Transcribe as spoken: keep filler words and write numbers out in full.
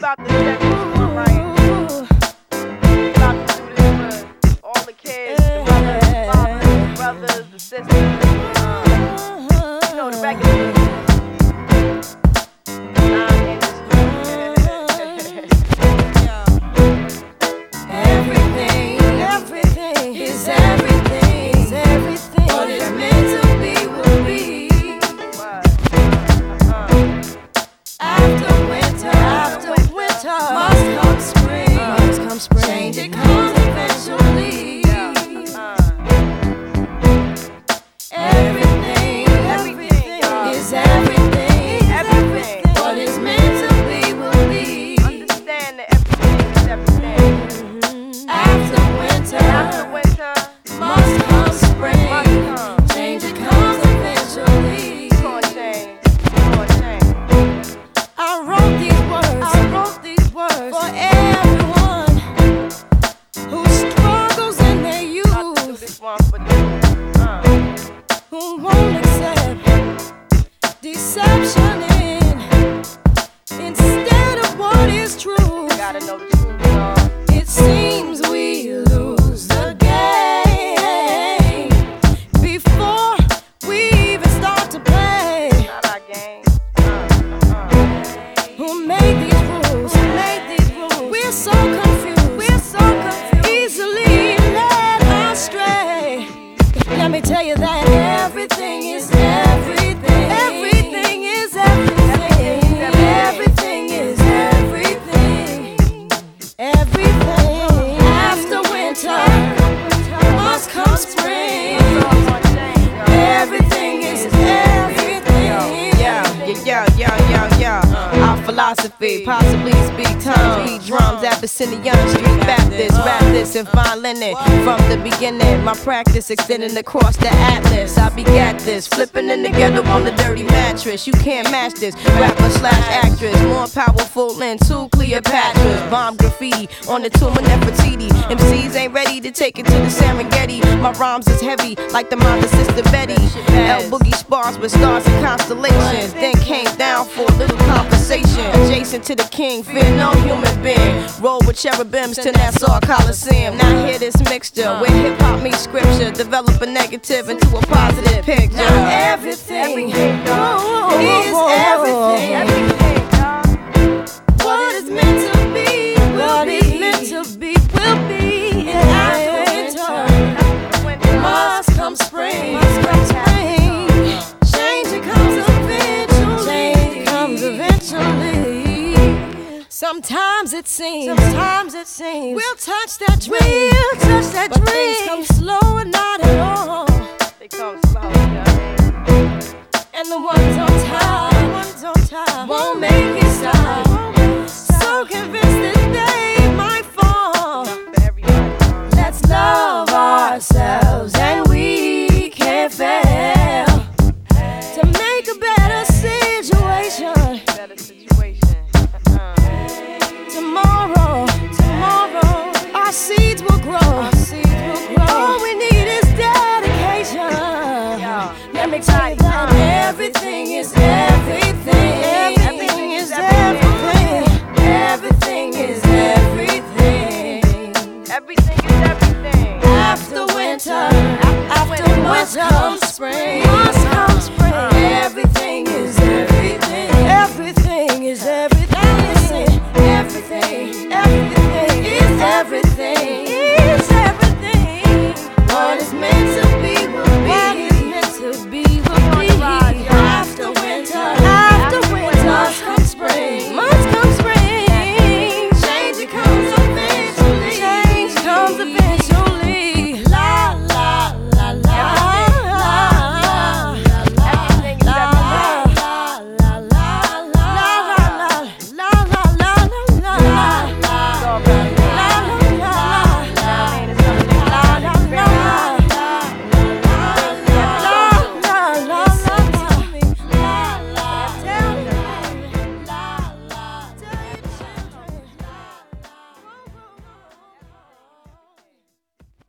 about to step into it, right? We about to do this for all the kids, the mothers, the fathers, the brothers, the sisters. Uh, you know, the regular. Everything, everything is everything, is everything. What is meant to be will be. After winter, after winter, must come spring. Must come spring. Change it comes eventually. Everything, everything is everything, everything. What is meant to be will be. Understand that everything is everything. After winter, After winter, must come spring. must come. Change it comes eventually. It's gonna change. It's gonna change. I wrote these words. I wrote these words for everyone who struggles in their About to do youth, this one for you. Uh. who won't accept deception in instead of what is true. Gotta know the truth, y'all. It seems we lose the game before we even start to play. Not our game. Uh, uh. Who made these rules? Who made these rules? We're so confused. We're so confused. Easily led astray. Let me tell you that everything is everything. Everything is everything. Everything is everything. Everything. After winter must come spring. Everything is everything. Yeah, yeah, yeah, yeah, yeah. Our philosophy, possibly speak tongues, beat drums, Abyssinian Street Baptist, rap this and fine linen. From the beginning, my practice extending across the atlas. I begat this, flipping in the ghetto on the dirty mattress. You can't match this, rapper slash actress, more powerful than two Cleopatras. Bomb graffiti on the tomb of Nefertiti. M Cs ain't ready to take it to the Serengeti. My rhymes is heavy like the mother sister Betty. L Boogie spars with stars and constellations. Then came down for a little conversation. Adjacent to the king, fear no human being. Roll with cherubims to Nassau Coliseum. Now hear this mixture where hip hop meets scripture. Develop a negative into a positive picture. Now everything is everything. Everything, y'all. What is meant to be will be. Meant to be will be. And after winter must come spring. Must come spring. Change it comes eventually. Change it comes eventually. Sometimes it seems. Sometimes it seems. We'll touch that dream. We'll touch that but dream. Things come slow and not at all. They come slow, y'all. And the ones on top, the ones on top,